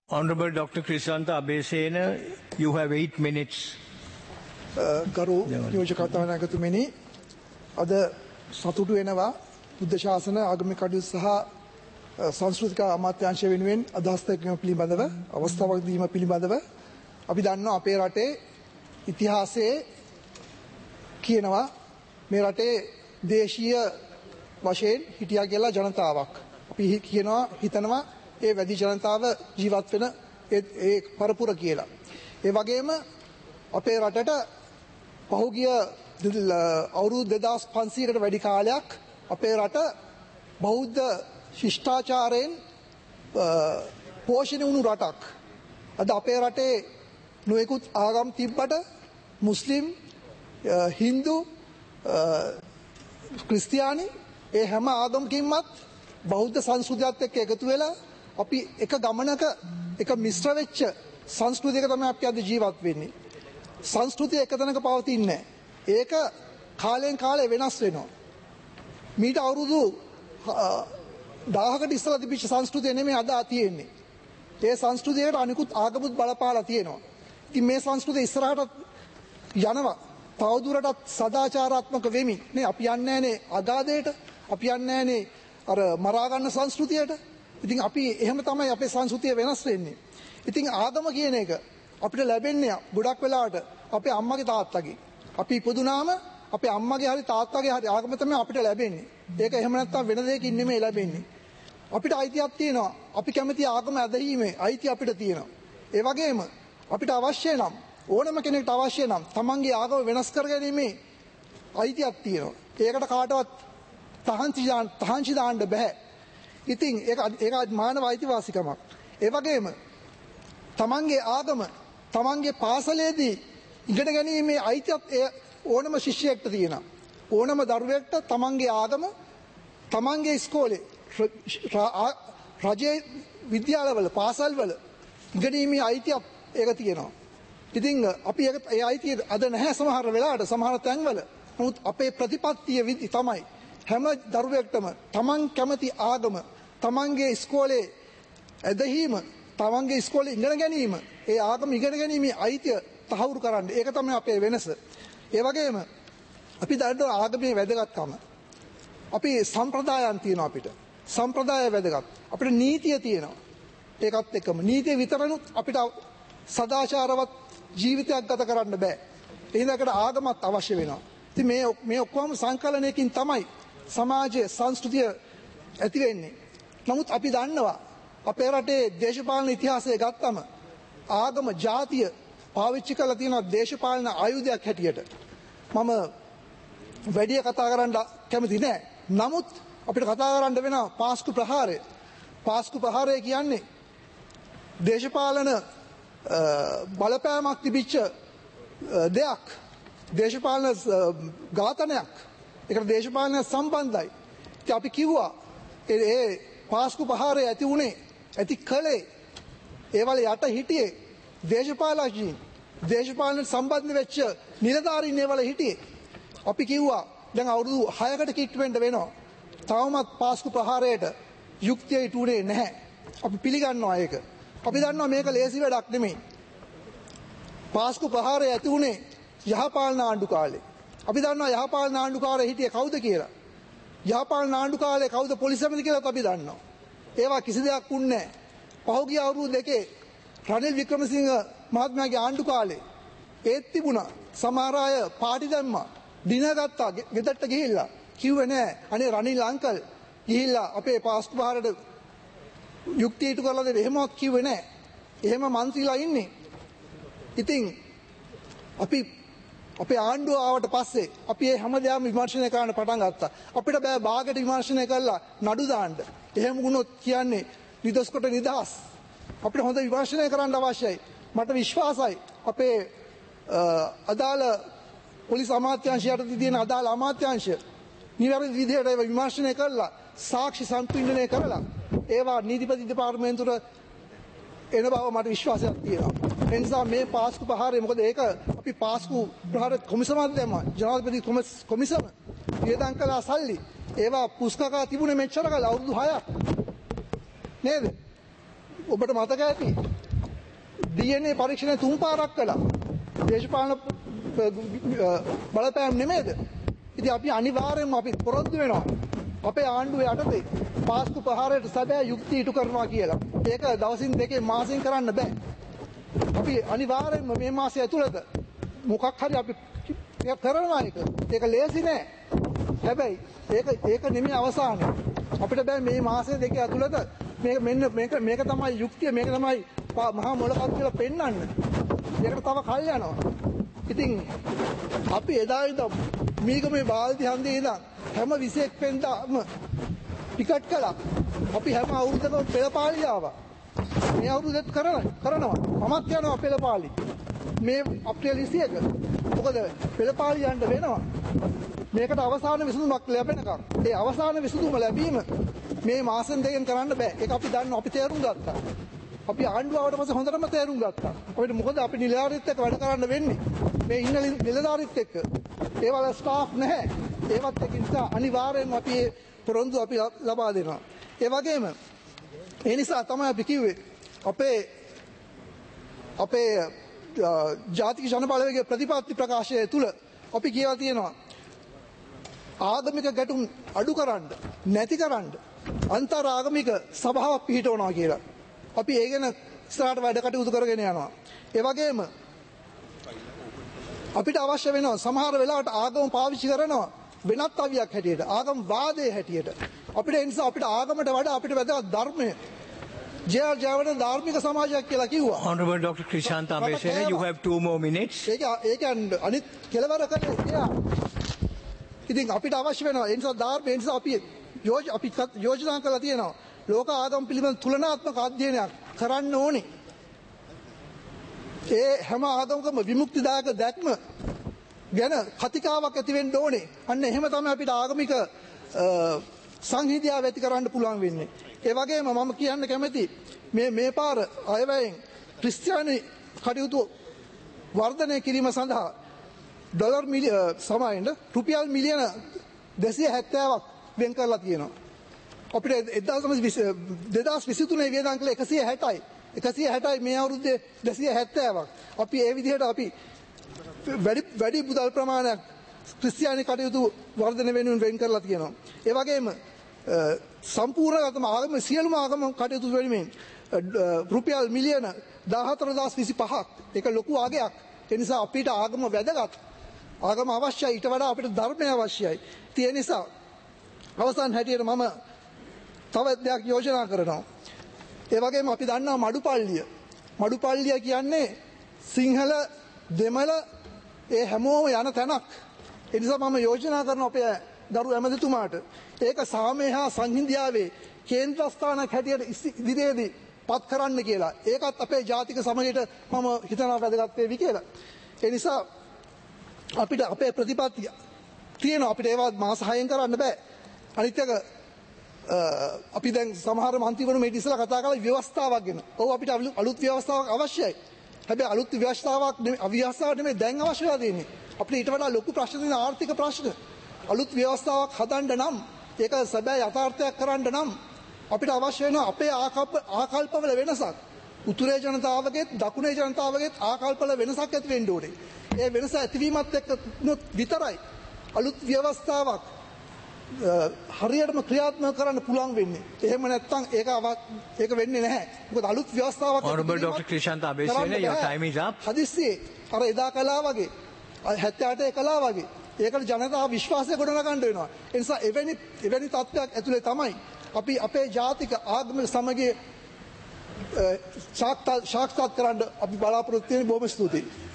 Honorable Dr. Krisanta Abesena, you have 8 minutes. ගරු යෝජක කතානායකතුමනි අද සතුටු වෙනවා බුද්ධ ශාසන ආගමික කටයුතු සහ සංස්කෘතික අමාත්‍යාංශය වෙනුවෙන් අදහස් දැක්වීම පිළිබඳව අවස්ථාවක් දීම පිළිබඳව අපි දන්නවා අපේ රටේ ඉතිහාසයේ කියනවා මේ රටේ දේශීය වශයෙන් හිටියා කියලා ජනතාවක් අපි කියනවා හිතනවා ඒ වැඩි ජනතාව ජීවත් වෙන ඒ පරපුර කියලා. ඒ වගේම අපේ රටට පහුගිය අවුරුදු 2500කට වැඩි කාලයක් අපේ රට බෞද්ධ ශිෂ්ටාචාරයෙන් පෝෂණය වුණු රටක්. අද අපේ රටේ නොයෙකුත් ආගම් තිබ්බට මුස්ලිම්, හින්දු, ක්‍රිස්තියානි ඒ හැම ආගමකින්මත් බෞද්ධ සංස්කෘතියත් එක්ක එකතු වෙලා අපි එක ගමනක එක මිශ්‍ර වෙච්ච සංස්කෘතියක තමයි අපි අද ජීවත් වෙන්නේ. සංස්කෘතිය එක තැනක පවතින්නේ නැහැ. ඒක කාලෙන් කාලෙ වෙනස් වෙනවා. මීට අවුරුදු 1000කට ඉස්සෙල්ලා තිබිච්ච සංස්කෘතිය නෙමෙයි අද තියෙන්නේ. ඒ සංස්කෘතියට අනිකුත් ආගමුත් බලපාලා තියෙනවා. ඉතින් මේ සංස්කෘතිය ඉස්සරහට යනවා. තවදුරටත් සදාචාරාත්මක වෙමින් නේ අපි යන්නේ නැහනේ අගාධයට. අපි යන්නේ නැහනේ අර මරා ගන්න සංස්කෘතියට. ඉතින් අපි එහෙම තමයි අපේ සංස්කෘතිය වෙනස් වෙන්නේ. ඉතින් ආගම කියන එක අපිට ලැබෙන්නේ ගොඩක් වෙලාවට අපේ අම්මගේ තාත්තගේ. අපි ඉපදුනාම අපේ අම්මගේ හරි තාත්තගේ හරි ආගම තමයි අපිට ලැබෙන්නේ. ඒක එහෙම නැත්නම් වෙන දෙයකින් නෙමෙයි ලැබෙන්නේ. අපිට අයිතියක් තියෙනවා. අපි කැමති ආගම ඇදහිීමේ අයිතිය අපිට තියෙනවා. ඒ වගේම අපිට අවශ්‍ය නම් ඕනම කෙනෙකුට අවශ්‍ය නම් තමන්ගේ ආගම වෙනස් කරගැනීමේ අයිතියක් තියෙනවා. ඒකට කාටවත් තහංචි දාන්න බෑ. ඉතින් ඒක මානව අයිතිවාසිකමක්. ඒ වගේම තමන්ගේ ආගම තමන්ගේ පාසලේදී ඉගෙන ගැනීමේ අයිතියක් ඕනම ශිෂ්‍යයෙක්ට තියෙනවා. ඕනම දරුවෙක්ට තමන්ගේ ආගම තමන්ගේ ඉස්කෝලේ රජයේ විද්‍යාලවල පාසල්වල ඉගෙනීමේ අයිතියක් ඒක තියෙනවා. ඉතින් අපි ඒ අයිතිය අද නැහැ සමහර වෙලාවට සමහර තැන්වල. නමුත් අපේ ප්‍රතිපත්තිය විදි තමයි හැම දරුවෙක්ටම තමන් කැමති ආගම තමන්ගේ ඉස්කෝලේ ඇදහිීම තමන්ගේ ඉස්කෝලේ ඉගෙන ගැනීම ඒ ආගම ඉගෙන ගැනීමේ අයිතිය තහවුරු කරන්න. ඒක තමයි අපේ වෙනස. ඒ වගේම අපි දන්නවා ආගමේ වැදගත්කම. අපි සම්ප්‍රදායන් තියෙනවා අපිට. සම්ප්‍රදාය වැදගත්. අපිට නීතිය තියෙනවා. ඒකත් එක්කම නීතිය විතරනුත් අපිට සදාචාරවත් ජීවිතයක් ගත කරන්න බෑ. එහෙනම් ආගමත් අවශ්‍ය වෙනවා. ඉතින් මේ ඔක්කොම සංකලනයකින් තමයි සමාජයේ සංස්කෘතිය ඇති වෙන්නේ. නමුත් අපි දන්නවා අපේ රටේ දේශපාලන ඉතිහාසය ගත්තම ආගම ජාතිය පාවිච්චි කරලා තියෙන දේශපාලන ආයුධයක් හැටියට මම වැඩි කතා කරන්න කැමති නෑ. නමුත් අපිට කතා කරන්න වෙනවා පාස්කු ප්‍රහාරය. පාස්කු ප්‍රහාරය කියන්නේ දේශපාලන බලපෑමක් තිබිච්ච දෙයක්. දේශපාලන ඝාතනයක්. ඒකට දේශපාලන සම්බන්ධයි. ඉතින් අපි කිව්වා ඒ පාස්කු ප්‍රහාරය ඇති වුණේ ඇති කලේ ඒවල යට හිටියේ දේශපාලකයන් දේශපාලන සම්බන්ධ වෙච්ච නිලධාරීන් ඒවල හිටියේ. අපි කිව්වා දැන් අවුරුදු 6කට කිට්ටු වෙන්න වෙනවා. තවමත් පාස්කු ප්‍රහාරයට යුක්තිය ඉටුනේ නැහැ. අපි පිළිගන්නවා ඒක. අපි දන්නවා මේක ලේසි වැඩක් නෙමෙයි. පාස්කු ප්‍රහාරය ඇති වුණේ යහපාලන ආණ්ඩු කාලේ. අපි දන්නවා යහපාලන ආණ්ඩුකාරය හිටියේ කවුද කියලා. යහපාලන ආණ්ඩු කාලේ කවුද පොලිස් සමිතිය කියලාත් අපි දන්නවා. ඒවා කිසි දෙයක් වුණේ නැහැ. පහුගිය අවුරුදු දෙකේ රනිල් වික්‍රමසිංහ මහත්මයාගේ ආණ්ඩු කාලේ ඒත් තිබුණා. සමහර අය පාටි දැම්මා. දින ගත්තා ගෙදරට ගිහිල්ලා. කිව්වේ නෑ අනේ රනිල් අංකල් ගිහිල්ලා අපේ පාස්කු ප්‍රහාරයට යුක්තිය ඉටු කරලා දෙන්න. එහෙමවත් කිව්වේ නෑ. එහෙම මන්ත්‍රීලා ඉන්නේ. ඉතින් අපේ ආණ්ඩුව ආවට පස්සේ අපි මේ හැමදේම විමර්ශනය කරන්න පටන් ගත්තා. අපිට බෑ බාගට විමර්ශනය කරලා නඩු දාන්න. එහෙම වුණොත් කියන්නේ නිදොස් කොට නිදහස්. අපිට හොඳ විමර්ශනය කරන්න අවශ්‍යයි. මට විශ්වාසයි අපේ අදාළ පොලිස් අමාත්‍යාංශයට තියෙන අදාළ අමාත්‍යාංශ නිවැරදි විදිහට ඒවා විමර්ශනය කරලා සාක්ෂි සම්පූර්ණණය කරලා ඒවා නීතිපති දෙපාර්තමේන්තුවට එන බව මට විශ්වාසයක් තියෙනවා. ඒ නිසා මේ පාස්කු ප්‍රහාරය මොකද ඒක අපි පාස්කු ප්‍රහාර කොමිසමක් දැම්මා. ජනාධිපති කොමිසම වියදම් කළා සල්ලි. ඒවා පුස්කකා තිබුණේ මෙච්චර කල් අවුරුදු 6ක්. නේද? ඔබට මතක ඇති DNA පරීක්ෂණය 3 පාරක් කළා. දේශපාලන බලපෑම් නෙමෙයිද? ඉතින් අපි අනිවාර්යයෙන්ම අපි පොරොන්දු වෙනවා. අපේ ආණ්ඩුව යටතේ පාස්කු ප්‍රහාරයට සැබෑ යුක්තිය ඉටු කරනවා කියලා. ඒක දවසින් දෙකේ මාසෙන් කරන්න බෑ. අපි අනිවාර්යයෙන්ම මේ මාසය ඇතුළත මොකක් හරි අපි කරනවා ඒක ලේසි නෑ. හැබැයි ඒක නෙමෙයි අවසානය. අපිට බෑ මේ මාසෙ දෙක ඇතුළත මේක තමයි යුක්තිය, මේක තමයි මහා මොළකත් කියලා පෙන්වන්න. ඒකට තව කල් යනවා. ඉතින් අපි එදා ඉඳන් මේ බාල්දි හන්දියේ ඉඳන් හැම 21 වෙනිදාම ටිකට් කළා. අපි හැම අවුරුද්දකම පෙළපාලි ආවා. මේ අවුරුද්දෙත් කරනවා. මමත් යනවා පෙළපාලි. මේ අප්‍රේල් 21. මොකද පෙළපාලි යන්න වෙනවා. මේකට අවසාන විසඳුමක් ලැබෙනකම්. ඒ අවසාන විසඳුම ලැබීම මේ මාසෙන් දෙකෙන් කරන්න බෑ. ඒක අපි දන්නවා, අපි තේරුම් ගත්තා. අපි ආණ්ඩුවට පස්සේ හොඳටම තේරුම් ගත්තා. අපිට මොකද අපි නිලධාරීත් එක්ක වැඩ කරන්න වෙන්නේ. මේ ඉන්න නිලධාරීත් එක්ක. ඒවල ස්ටාෆ් නැහැ. ඒවත් එක්ක නිසා අනිවාර්යෙන්ම අපි පොරොන්දු අපි ලබා දෙනවා. ඒ වගේම ඒ නිසා තමයි අපි කිව්වේ අපේ ජාතික ජනබලවේගයේ ප්‍රතිපත්ති ප්‍රකාශය තුල අපි කියලා තියෙනවා ආගමික ගැටුම් අඩු කරන්න, නැති කරන්න අන්තර් ආගමික සභාවක් පිහිටවනවා කියලා. අපි ඒ ගැන ඉස්සරහට වැඩ කටයුතු කරගෙන යනවා. ඒ වගේම අපිට අවශ්‍ය වෙනවා සමහර වෙලාවට ආගම පාවිච්චි කරනවා වෙනත් අවියක් හැටියට, ආගම් වාදයේ හැටියට. අපිට ඒ නිසා අපිට ආගමට වඩා අපිට වැදගත් ධර්මය. ජය ජයවර්ධන ධාර්මික සමාජයක් කියලා කිව්වා. Honorable Dr. Krishanta Abesela, you have 2 more minutes. ඒක අනිත් කෙලවර කරේ එයා. ඉතින් අපිට අවශ්‍ය වෙනවා ඒ නිසා ධර්මය, ඒ නිසා අපි යෝජනා කරලා තියෙනවා ලෝක ආගම් පිළිබඳ තුලනාත්මක අධ්‍යයනයක් කරන්න ඕනේ. ඒ හැම ආගමකම විමුක්තිදායක දැක්ම ගැන කතිකාවක් ඇති වෙන්න ඕනේ. අන්න එහෙම තමයි අපිට ආගමික සංහිඳියාව ඇති කරන්න පුළුවන් වෙන්නේ. ඒ වගේම මම කියන්න කැමති මේ පාර අයවැයෙන් ක්‍රිස්තියානි කටයුතු වර්ධනය කිරීම සඳහා රුපියල් මිලියන 270ක් වෙන් කරලා තියෙනවා. අපිට 2023 වියදම් කළේ 160යි. 160යි මේ අවුරුද්දේ 270ක්. අපි ඒ විදිහට අපි වැඩි මුදල් ප්‍රමාණයක් ක්‍රිස්තියානි කටයුතු වර්ධනය වෙනුවෙන් වෙන් කරලා තියෙනවා. ඒ වගේම සම්පූර්ණ ආගම සියලුම ආගම කටයුතු වෙනුවෙන් රුපියල් මිලියන 14025ක්. ඒක ලොකු අගයක්. ඒ නිසා අපිට ආගම වැදගත්. ආගම අවශ්‍යයි. ඊට වඩා අපිට ධර්මය අවශ්‍යයි. ඒ නිසා අවසන් හැටියට මම තව දෙයක් යෝජනා කරනවා. ඒ වගේම අපි දන්නවා මඩුපල්ලිය කියන්නේ සිංහල දෙමළ ඒ හැමෝම යන තැනක්. ඒ නිසා මම යෝජනා කරනවා අපේ දරු ඇමතිතුමාට ඒක සාමය හා සංහිඳියාවේ කේන්ද්‍රස්ථානයක් හැටියට ඉදිරියේදී පත් කරන්න කියලා. ඒකත් අපේ ජාතික සමගයට මම හිතනවා වැදගත් වේවි කියලා. ඒ නිසා අපිට අපේ ප්‍රතිපත්තිය තියෙනවා. අපිට ඒවා මාස 6න් කරන්න බෑ. අනිත් එක අපි දැන් සමහර මන්ත්‍රීවරු මේ ඉස්සලා කතා කරලා ව්‍යවස්ථාවක් ගැන. ඔව් අපිට අලුත් ව්‍යවස්ථාවක් අවශ්‍යයි. හැබැයි අලුත් ව්‍යවස්ථාවක් නෙමෙයි දැන් අවශ්‍ය වෙලා තියෙන්නේ. අපිට ඊට වඩා ලොකු ප්‍රශ්න තියෙන ආර්ථික ප්‍රශ්න. අලුත් ව්‍යවස්ථාවක් හදන්න නම් ඒක සැබෑ යථාර්ථයක් කරන්න නම් අපිට අවශ්‍ය වෙන අපේ ආකල්පවල වෙනසක්. උතුරේ ජනතාවගේත් දකුණේ ජනතාවගේත් ආකල්පවල වෙනසක් ඇති වෙන්න ඕනේ. ඒ වෙනස ඇතිවීමත් එක්ක විතරයි අලුත් ව්‍යවස්ථාවක් හරියටම ක්‍රියාත්මක කරන්න පුළුවන් වෙන්නේ. එහෙම නැත්නම් ඒක වෙන්නේ නැහැ. මොකද අලුත් ව්‍යවස්ථාවක් Honorable Dr. Krishanta Abesela, your time is up. හදිස්සියේ අර එදා කළා වගේ 78 කළා වගේ ඒකට ජනතාව විශ්වාසය ගොඩනගන්න වෙනවා. ඒ නිසා එවැනි තත්ත්වයක් ඇතුලේ තමයි අපි අපේ ජාතික ආගමික සමගිය සාක්ෂාත් කරන්න අපි බලාපොරොත්තු වෙන්නේ. බොහොම ස්තුතියි.